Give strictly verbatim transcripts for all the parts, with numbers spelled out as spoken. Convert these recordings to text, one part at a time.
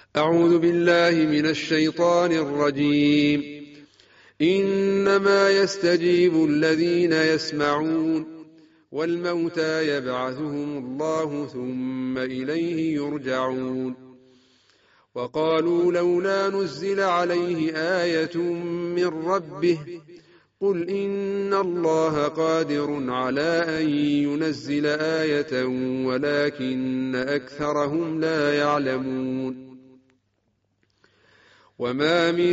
أعوذ بالله من الشيطان الرجيم. إنما يستجيب الذين يسمعون والموتى يبعثهم الله ثم إليه يرجعون. وقالوا لولا نزل عليه آية من ربه قل إن الله قادر على أن ينزل آية ولكن أكثرهم لا يعلمون. وما من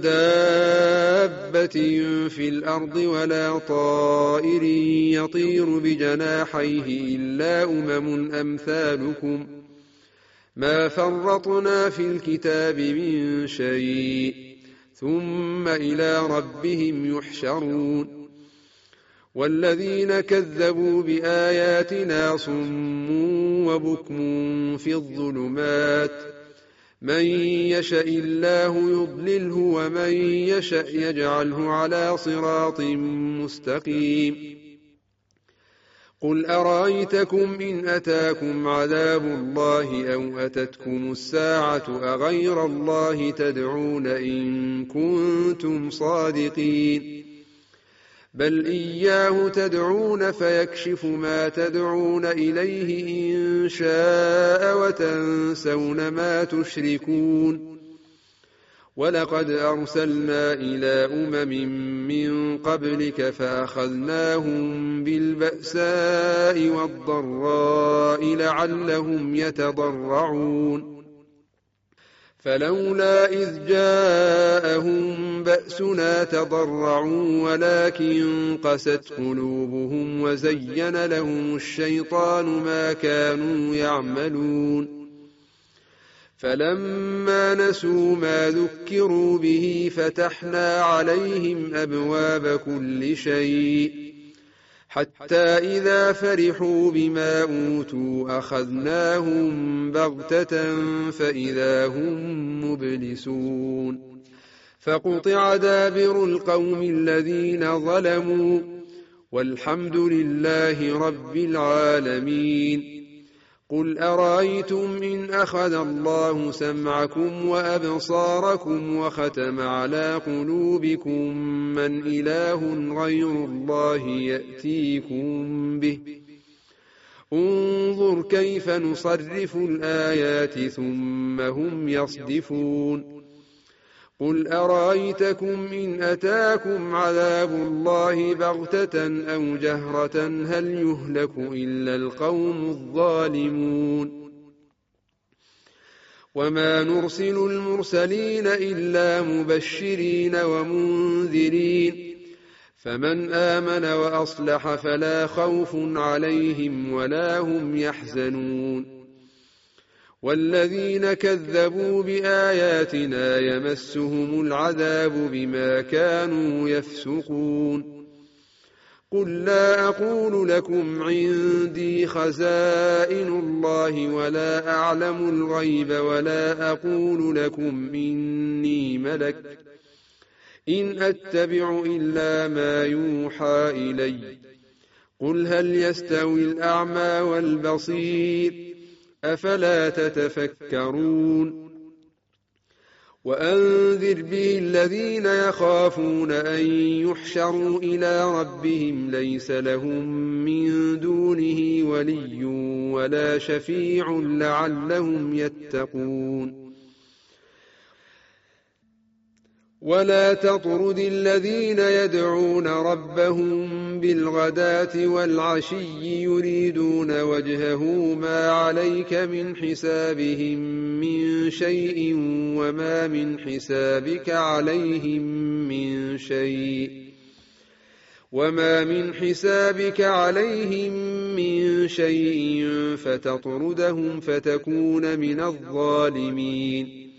دابة في الأرض ولا طائر يطير بجناحيه إلا أمم أمثالكم ما فرطنا في الكتاب من شيء ثم إلى ربهم يحشرون. والذين كذبوا بآياتنا صم وبكم في الظلمات من يشاء الله يضلله ومن يشاء يجعله على صراط مستقيم. قل أرأيتكم إن أتاكم عذاب الله أو أتتكم الساعة أغير الله تدعون إن كنتم صادقين بل إياه تدعون فيكشف ما تدعون إليه إن شاء وتنسون ما تشركون. ولقد أرسلنا إلى أمم من قبلك فأخذناهم بالبأساء والضراء لعلهم يتضرعون. فلولا إذ جاءهم بأسنا تضرعوا ولكن قست قلوبهم وزين لهم الشيطان ما كانوا يعملون. فلما نسوا ما ذكروا به فتحنا عليهم أبواب كل شيء حتى إذا فرحوا بما أوتوا أخذناهم بغتة فإذا هم مبلسون. فقطع دابر القوم الذين ظلموا والحمد لله رب العالمين. قل أرأيتم إن أخذ الله سمعكم وأبصاركم وختم على قلوبكم من إله غير الله يأتيكم به انظر كيف نصرف الآيات ثم هم يصدفون. قل أرأيتكم إن أتاكم عذاب الله بغتة أو جهرة هل يهلك إلا القوم الظالمون. وما نرسل المرسلين إلا مبشرين ومنذرين فمن آمن وأصلح فلا خوف عليهم ولا هم يحزنون. والذين كذبوا بآياتنا يمسهم العذاب بما كانوا يفسقون. قل لا أقول لكم عندي خزائن الله ولا أعلم الغيب ولا أقول لكم إني ملك إن أتبع إلا ما يوحى إلي. قل هل يستوي الأعمى والبصير أفلا تتفكرون. وأنذر به الذين يخافون أن يحشروا إلى ربهم ليس لهم من دونه ولي ولا شفيع لعلهم يتقون. ولا تطرد الذين يدعون ربهم بالغداة والعشي يريدون وجهه ما عليك من حسابهم من شيء وما من حسابك عليهم من شيء وما من حسابك عليهم من شيء فتطردهم فتكون من الظالمين.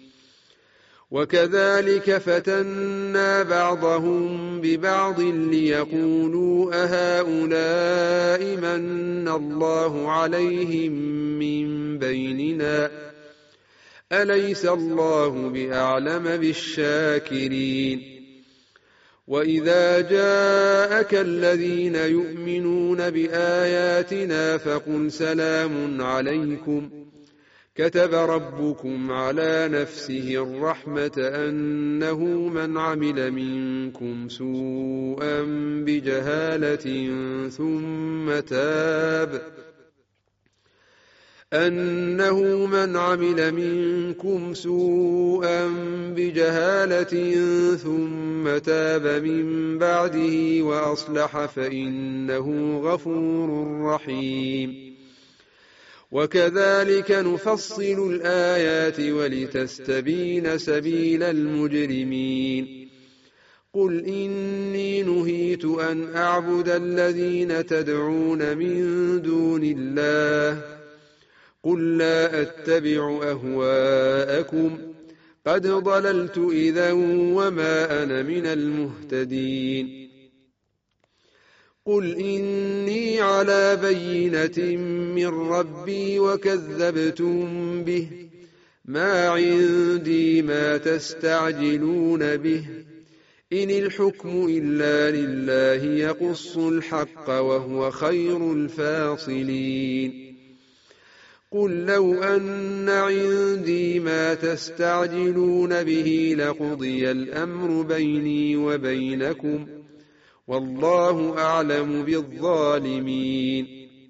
وكذلك فتنا بعضهم ببعض ليقولوا أهؤلاء من الله عليهم من بيننا أليس الله بأعلم بالشاكرين. وإذا جاءك الذين يؤمنون بآياتنا فقل سلام عليكم كتب ربكم على نفسه الرحمة أنه من عمل منكم سوءا بجهالة ثم تاب أنه من عمل منكم سوءا بجهالة ثم تاب من بعده وأصلح فإنه غفور رحيم. وكذلك نفصل الآيات ولتستبين سبيل المجرمين. قل إني نهيت أن أعبد الذين تدعون من دون الله قل لا أتبع أهواءكم قد ضللت إذا وما أنا من المهتدين. قل إني على بينة من ربي وكذبتم به ما عندي ما تستعجلون به إن الحكم إلا لله يقص الحق وهو خير الفاصلين. قل لو أن عندي ما تستعجلون به لقضي الأمر بيني وبينكم والله أعلم بالظالمين.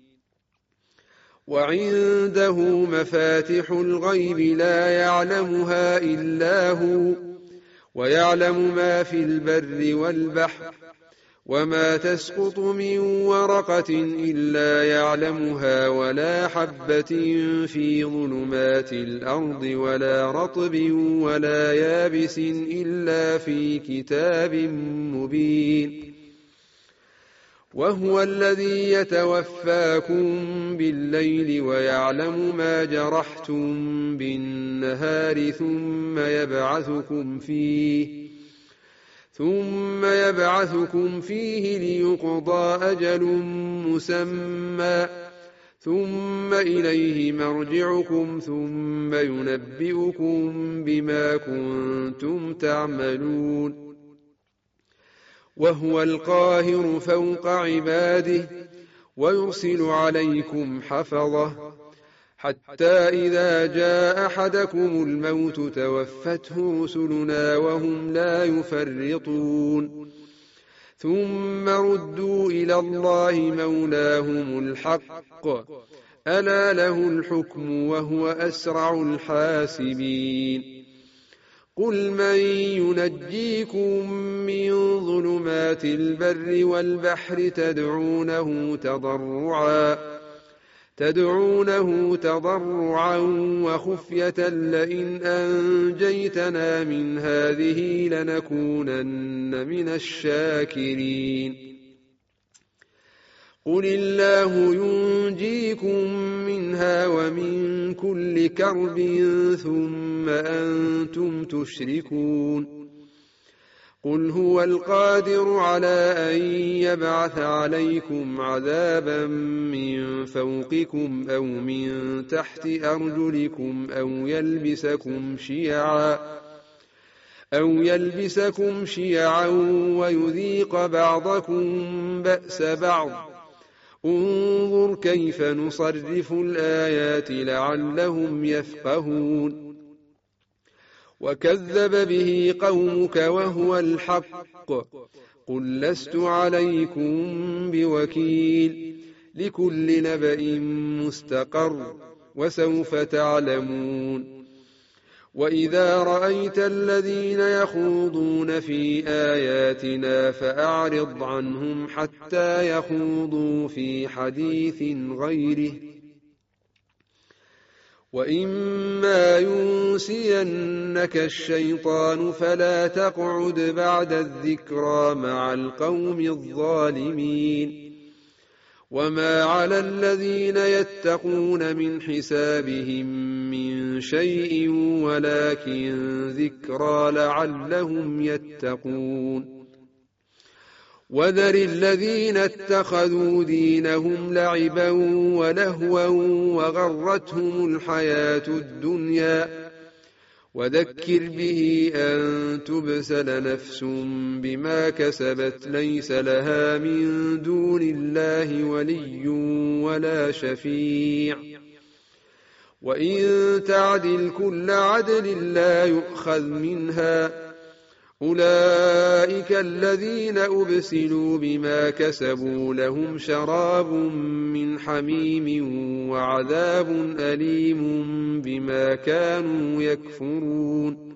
وعنده مفاتح الغيب لا يعلمها إلا هو ويعلم ما في البر والبحر وما تسقط من ورقة إلا يعلمها ولا حبة في ظلمات الأرض ولا رطب ولا يابس إلا في كتاب مبين. وهو الذي يتوفاكم بالليل ويعلم ما جرحتم بالنهار ثم يبعثكم فيه ثم يبعثكم فيه ليقضى أجل مسمى ثم إليه مرجعكم ثم ينبئكم بما كنتم تعملون. وهو القاهر فوق عباده ويرسل عليكم حفظه حتى إذا جاء أحدكم الموت توفته رسلنا وهم لا يفرطون ثم ردوا إلى الله مولاهم الحق ألا له الحكم وهو أسرع الحاسبين. قل من ينجيكم من ظلمات البر والبحر تدعونه تضرعا تدعونه تضرعا وخفية لئن أنجيتنا من هذه لنكونن من الشاكرين. قل الله ينجيكم منها ومن كل كرب ثم أنتم تشركون. قل هو القادر على أن يبعث عليكم عذابا من فوقكم أو من تحت أرجلكم أو يلبسكم شيعا أو يلبسكم شيعا ويذيق بعضكم بأس بعض انظر كيف نصرف الآيات لعلهم يفقهون. وكذب به قومك وهو الحق قل لست عليكم بوكيل لكل نبأ مستقر وسوف تعلمون. وإذا رأيت الذين يخوضون في آياتنا فأعرض عنهم حتى يخوضوا في حديث غيره وإما ينسينك الشيطان فلا تقعد بعد الذكرى مع القوم الظالمين. وما على الذين يتقون من حسابهم من شيء ولكن ذكرى لعلهم يتقون. وذر الذين اتخذوا دينهم لعبا ولهوا وغرتهم الحياة الدنيا وذكر به أن تبسل نفس بما كسبت ليس لها من دون الله ولي ولا شفيع وإن تعدل كل عدل لا يؤخذ منها أولئك الذين أبسلوا بما كسبوا لهم شراب من حميم وعذاب أليم بما كانوا يكفرون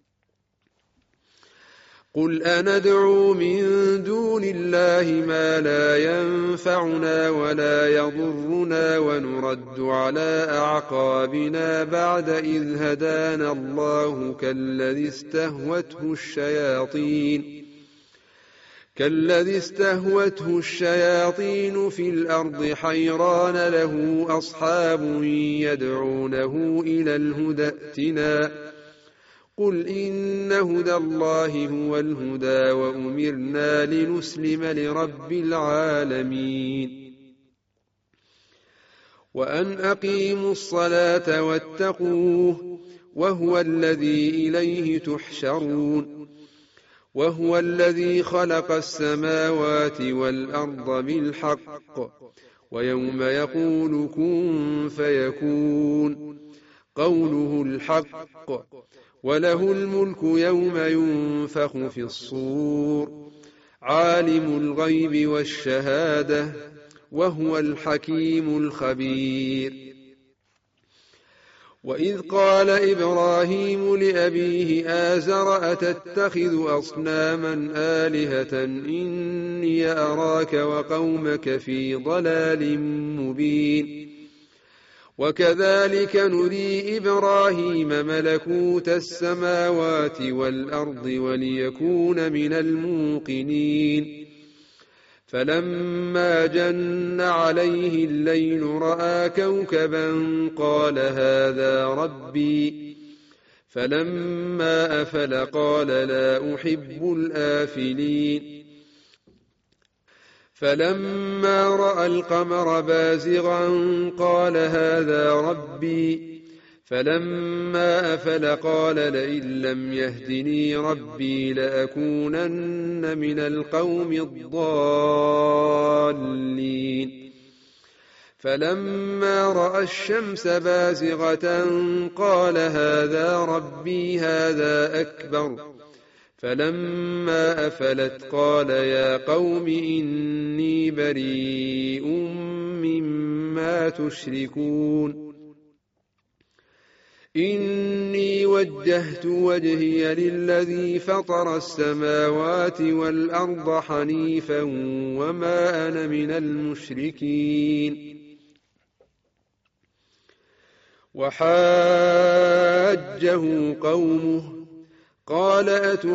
قل أندعو من دون الله ما لا ينفعنا ولا يضرنا ونرد على أعقابنا بعد إذ هدانا الله كالذي استهوته الشياطين كالذي استهوته الشياطين في الأرض حيران له أصحاب يدعونه إلى الهدى ائتنا قل إن هدى الله هو الهدى وأمرنا لنسلم لرب العالمين وأن أقيموا الصلاة واتقوه وهو الذي إليه تحشرون وهو الذي خلق السماوات والأرض بالحق ويوم يقول كن فيكون قوله الحق وله الملك يوم ينفخ في الصور عالم الغيب والشهادة وهو الحكيم الخبير وإذ قال إبراهيم لأبيه آزر أتتخذ أصناما آلهة إني أراك وقومك في ضلال مبين وكذلك نري إبراهيم ملكوت السماوات والأرض وليكون من الموقنين فلما جن عليه الليل رأى كوكبا قال هذا ربي فلما أفل قال لا أحب الآفلين فلما رأى القمر بازغا قال هذا ربي فلما أفل قال لئن لم يهدني ربي لأكونن من القوم الضالين فلما رأى الشمس بازغة قال هذا ربي هذا أكبر فلما أفلت قال يا قوم إني بريء مما تشركون إني وجهت وجهي للذي فطر السماوات والأرض حنيفا وما أنا من المشركين وحاجه قومه قال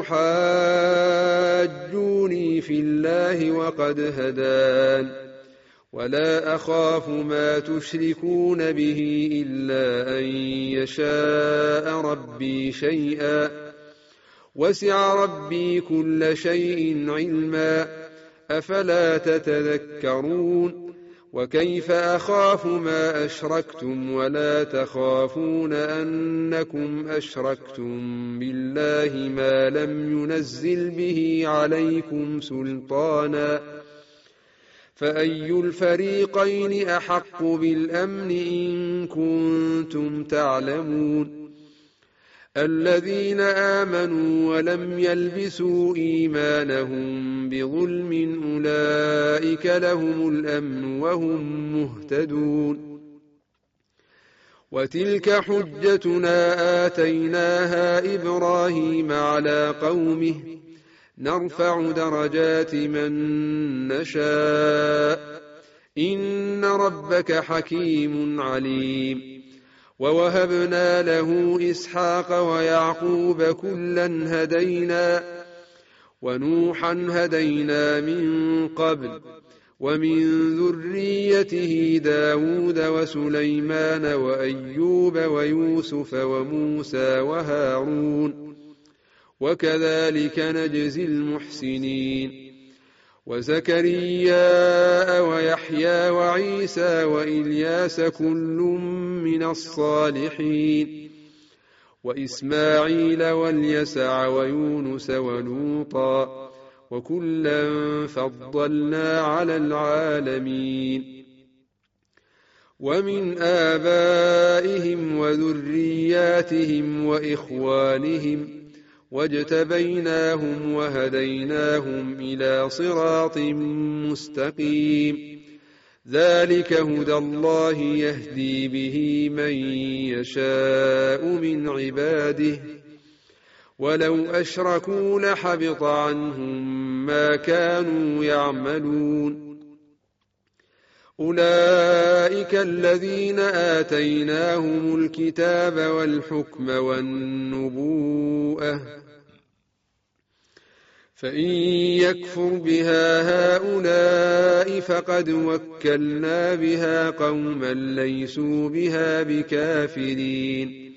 أتحاجوني في الله وقد هدان ولا أخاف ما تشركون به إلا أن يشاء ربي شيئا وسع ربي كل شيء علما أفلا تتذكرون وكيف أخاف ما أشركتم ولا تخافون أنكم أشركتم بالله ما لم ينزل به عليكم سلطانا فأي الفريقين أحق بالأمن إن كنتم تعلمون الذين آمنوا ولم يلبسوا إيمانهم بظلم أولئك لهم الأمن وهم مهتدون وتلك حجتنا آتيناها إبراهيم على قومه نرفع درجات من نشاء إن ربك حكيم عليم ووهبنا له إسحاق ويعقوب كلا هدينا ونوحا هدينا من قبل ومن ذريته داود وسليمان وأيوب ويوسف وموسى وهارون وكذلك نجزي المحسنين وزكريا ويحيى وعيسى وإلياس كل من الصالحين وإسماعيل واليسع ويونس ولوطا وكلا فضلنا على العالمين ومن آبائهم وذرياتهم وإخوانهم واجتبيناهم وهديناهم إلى صراط مستقيم ذلك هدى الله يهدي به من يشاء من عباده ولو أشركوا لحبط عنهم ما كانوا يعملون أولئك الذين آتيناهم الكتاب والحكم والنبوءة فإن يكفر بها هؤلاء فقد وكلنا بها قوما ليسوا بها بكافرين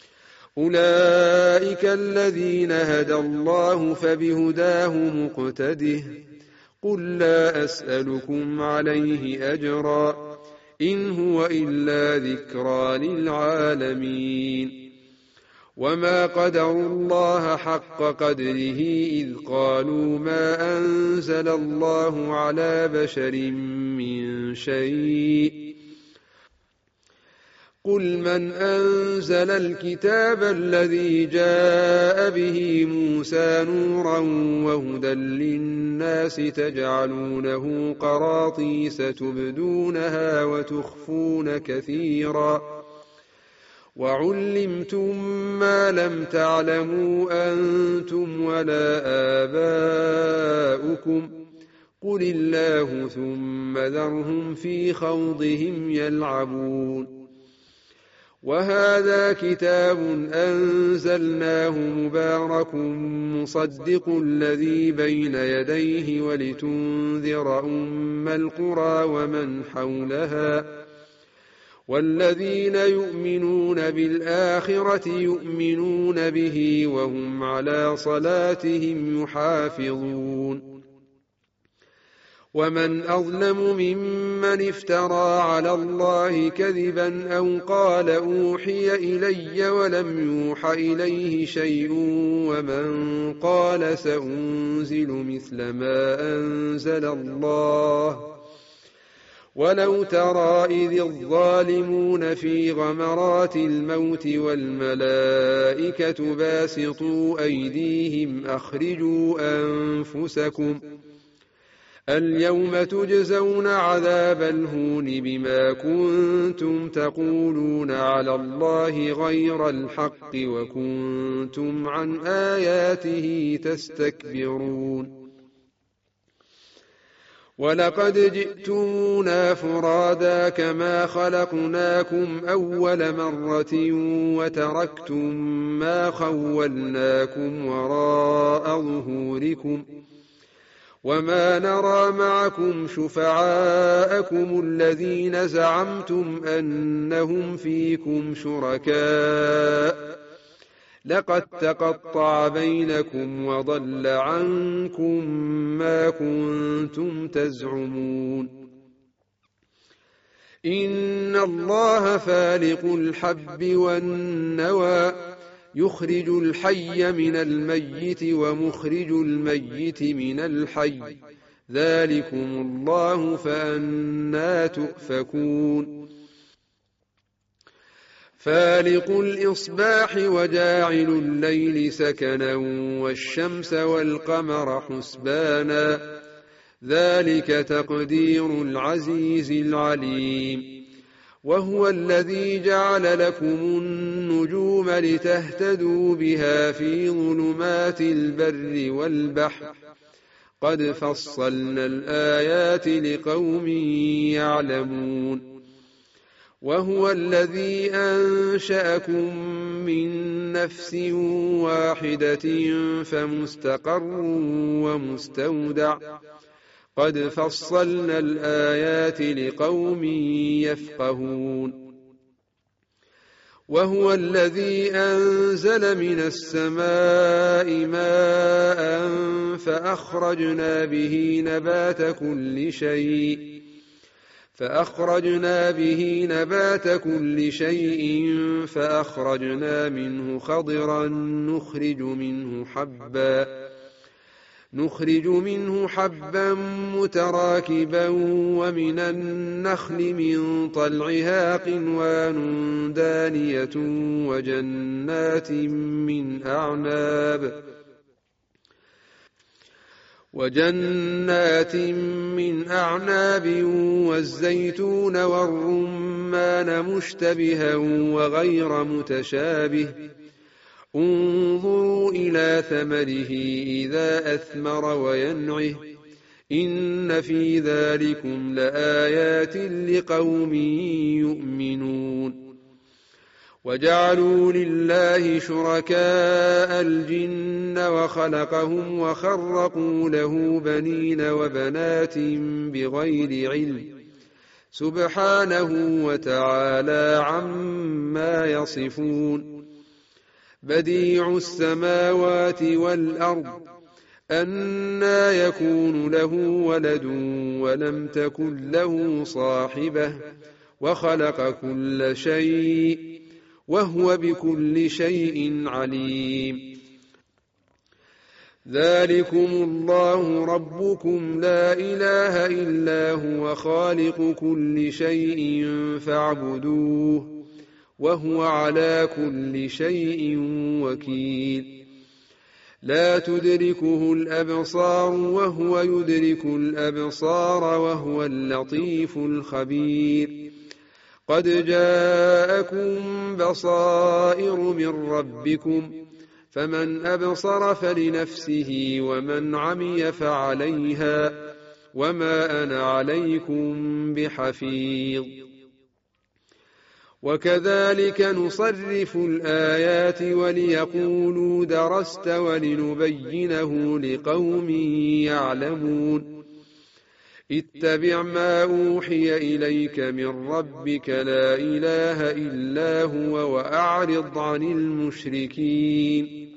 أولئك الذين هدى الله فبهداه مقتده قل لا أسألكم عليه أجرا إن هو إلا ذكرى للعالمين وما قدروا الله حق قدره إذ قالوا ما أنزل الله على بشر من شيء قل من أنزل الكتاب الذي جاء به موسى نورا وهدى للناس تجعلونه قراطيس تبدونها وتخفون كثيرا وعلمتم ما لم تعلموا أنتم ولا آباؤكم قل الله ثم ذرهم في خوضهم يلعبون وهذا كتاب أنزلناه مبارك مصدق الذي بين يديه ولتنذر أم القرى ومن حولها والذين يؤمنون بالآخرة يؤمنون به وهم على صلاتهم يحافظون ومن أظلم ممن افترى على الله كذبا أو قال أوحي إلي ولم يوح إليه شيء ومن قال سأنزل مثل ما أنزل الله ولو ترى إذ الظالمون في غمرات الموت والملائكة باسطوا أيديهم أخرجوا أنفسكم اليوم تجزون عذاب الهون بما كنتم تقولون على الله غير الحق وكنتم عن آياته تستكبرون ولقد جئتمونا فرادا كما خلقناكم أول مرة وتركتم ما خولناكم وراء ظهوركم وما نرى معكم شفعاءكم الذين زعمتم أنهم فيكم شركاء لقد تقطع بينكم وضل عنكم ما كنتم تزعمون إن الله فالق الحب والنوى يخرج الحي من الميت ومخرج الميت من الحي ذلكم الله فأنى تؤفكون فالق الإصباح وجاعل الليل سكنا والشمس والقمر حسبانا ذلك تقدير العزيز العليم وهو الذي جعل لكم النجوم لتهتدوا بها في ظلمات البر والبحر قد فصلنا الآيات لقوم يعلمون وهو الذي أنشأكم من نفس واحدة فمستقر ومستودع قد فصلنا الآيات لقوم يفقهون وهو الذي أنزل من السماء ماء فأخرجنا به نبات كل شيء فأخرجنا به نبات كل شيء فأخرجنا منه خضرا نخرج منه حبا نخرج منه حبا متراكبا ومن النخل من طلعها قنوان دانية وجنات من أعناب وجنات من أعناب والزيتون والرمان مشتبها وغير متشابه انظروا إلى ثمره إذا أثمر وينعه إن في ذلكم لآيات لقوم يؤمنون وجعلوا لله شركاء الجن وخلقهم وخرقوا له بنين وبنات بغير علم سبحانه وتعالى عما يصفون بديع السماوات والأرض أنى يكون له ولد ولم تكن له صاحبة وخلق كل شيء وهو بكل شيء عليم ذلكم الله ربكم لا إله إلا هو خالق كل شيء فاعبدوه وهو على كل شيء وكيل لا تدركه الأبصار وهو يدرك الأبصار وهو اللطيف الخبير قد جاءكم بصائر من ربكم فمن أبصر فلنفسه ومن عمي فعليها وما أنا عليكم بحفيظ وكذلك نصرف الآيات وليقولوا درست ولنبينه لقوم يعلمون اتبع ما أوحي إليك من ربك لا إله إلا هو وأعرض عن المشركين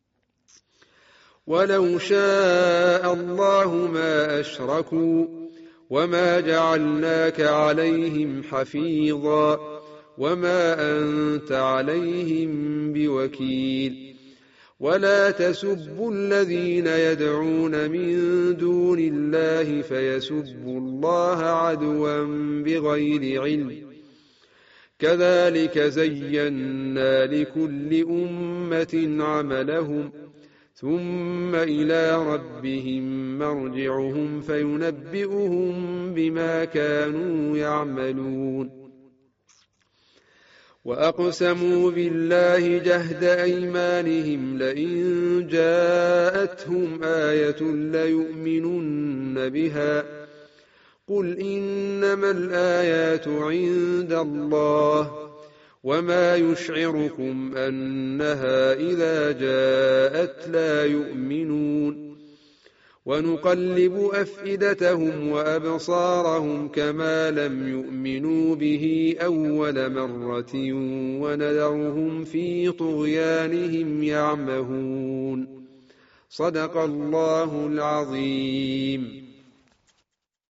ولو شاء الله ما أشركوا وما جعلناك عليهم حفيظا وما أنت عليهم بوكيل ولا تسبوا الذين يدعون من دون الله فيسبوا الله عدوا بغير علم كذلك زينا لكل أمة عملهم ثم إلى ربهم مرجعهم فينبئهم بما كانوا يعملون وأقسموا بالله جهد أيمانهم لئن جاءتهم آية ليؤمنن بها قل إنما الآيات عند الله وما يشعركم أنها إذا جاءت لا يؤمنون ونقلب أفئدتهم وأبصارهم كما لم يؤمنوا به أول مرة ونذرهم في طغيانهم يعمهون صدق الله العظيم.